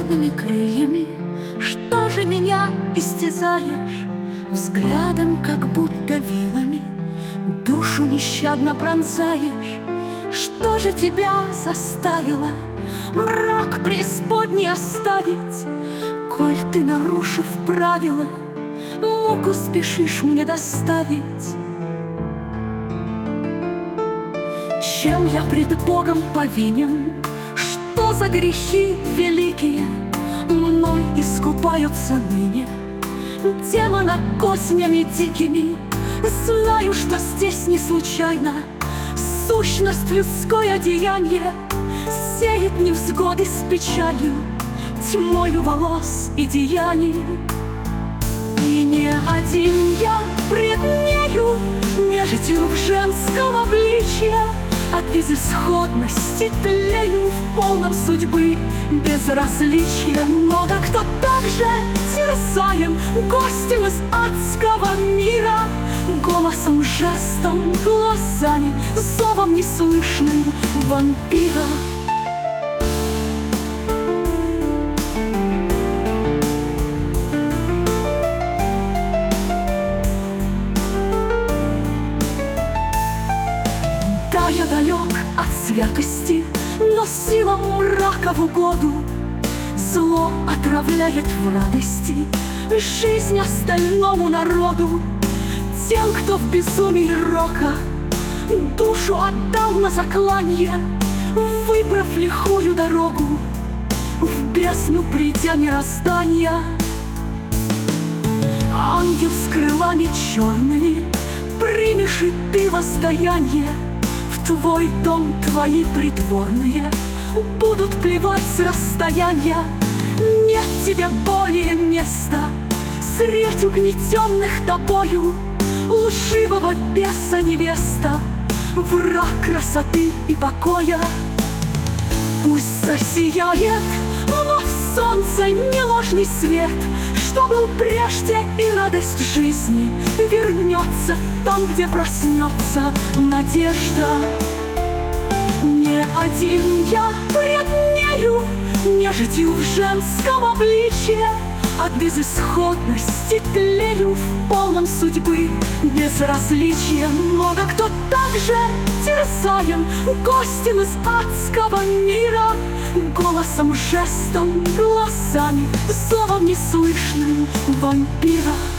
черными крыльями. Что же меня истязаешь взглядом, как будто вилами? Душу нещадно пронзаешь. Что же тебя заставило мрак преисподней оставить, коль ты, нарушив правила, муку спешишь мне доставить? Чем я пред Богом повинен? Что за грехи великие мной искупаются ныне? Демона кознями дикими. Знаю, что здесь не случайно сущность людское деяние сеет невзгоды с печалью, тьмою волос и деяний. И не один я пред нею, нежитью в женском обличье, от безысходности тлею в полном судьбы безразличия. Но да кто так же терзаем гостем из адского мира, голосом, жестом, глазами, зовом неслышным вампира. Да, я далек от святости, но сила мрака в угоду. Зло отравляет в радости жизнь остальному народу. Тем, кто в безумии рока душу отдал на закланье, выбрав лихую дорогу, в бездну придя мироздания. Ангел с крылами черными, примешь и ты воздаяние. В твой дом твои придворные будут плевать с расстояния. Нет тебе более места средь угнетенных тобою, лживого беса невеста, враг красоты и покоя. Пусть засияет вновь солнце не ложный свет, что был прежде, и радость жизни вернется там, где проснется надежда. Не один я пред нею, нежитью в женском обличье, от безысходности тлею в полном судьбы безразличия. Много кто так же терзаем гостем из адского мира, голосом, жестом, глазами, зовом неслышным вампира.